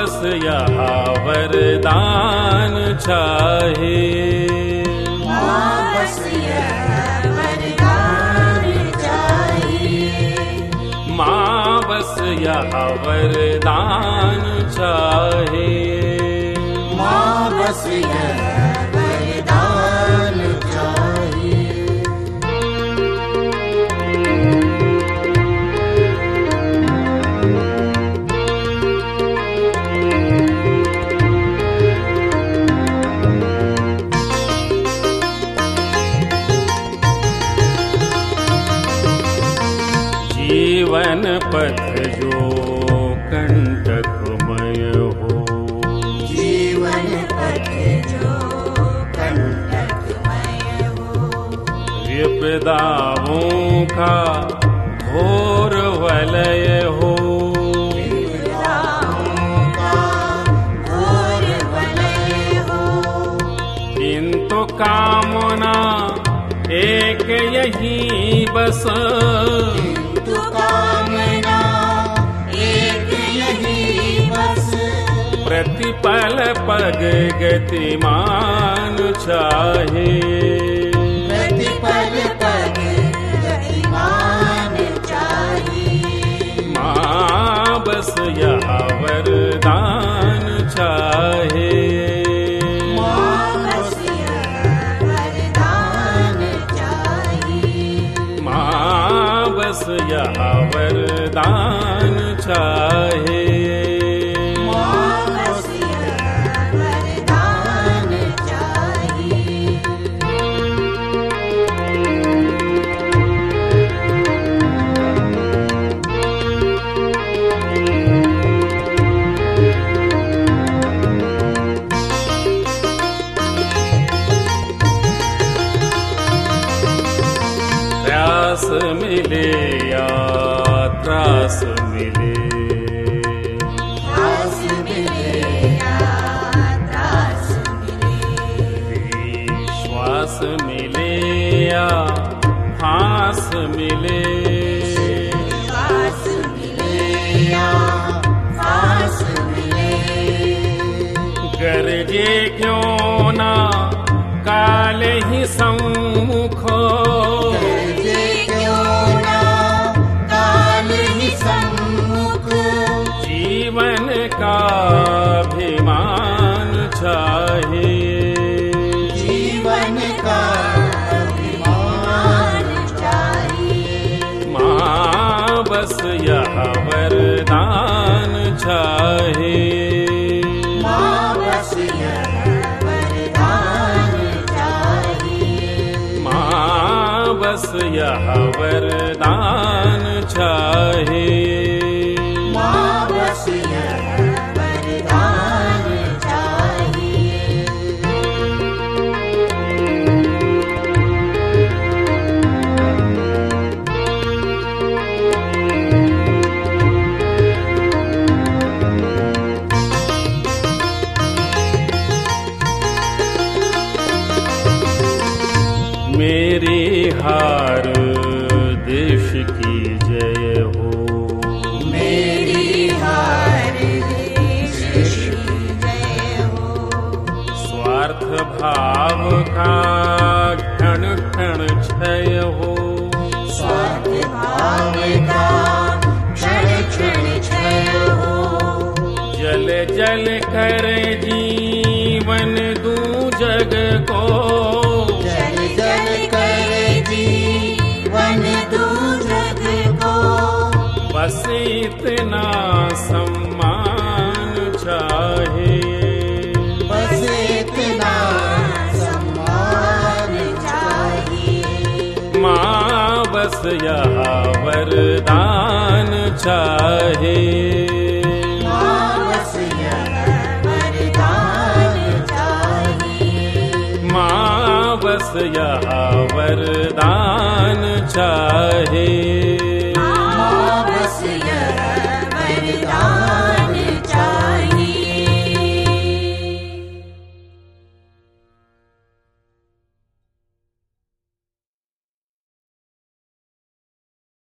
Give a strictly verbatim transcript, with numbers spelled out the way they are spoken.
बस यहाँ वरदान चाहिए। माँ बस यह वरदान चाहिए। माँ बस यहाँ वरदान चाहिए। माँ बस यह वरदान चाहिए। जीवन पथ जो कंटकमय हो। जीवन पथ जो कंटकमय हो। विपदाओं का घोर वलय हो। विपदाओं का घोर वलय हो। किंतु कामना एक यही बस। किंतु कामना एक यही बस। प्रतिपल पग गतिमान चाहिए। प्रतिपल पग गतिमान चाहिए। माँ बस यहाँ वरदान चाहिए। माँ बस यह वरदान चाहिए। माँ बस यहाँ वरदान चाहिए। माँ बस यह वरदान चाहिए। त्रास मिले या त्रास मिले। त्रास मिले या त्रास मिले। विश्वास मिले या फांस मिले। विश्वास मिले या फांस मिले। गरजे क्यों ना काल ही सम्मुख। गरजे क्यों ना काल ही सम्मुख। जीवन का अभिमान चाहिए। जीवन का अभिमान चाहिए। माँ बस यहाँ वरदान चाहिए। माँ बस यह वरदान चाहिए। माँ बस यहाँ वरदान चाहिए। माँ बस यह वरदान चाहिए। मेरी हार देश की जय हो। मेरी हार देश की जय हो। स्वार्थ भाव का क्षण क्षण क्षय हो। स्वार्थ भाव का क्षण क्षण क्षय हो। जल जल कर जीवन दूं जग को। जल जल कर जीवन दूं जग को। बस इतना सम्मान चाहिए। बस इतना सम्मान चाहिए। माँ बस यहाँ वरदान चाहिए। माँ बस यह वरदान चाहिए। माँ बस यहाँ वरदान चाहिए।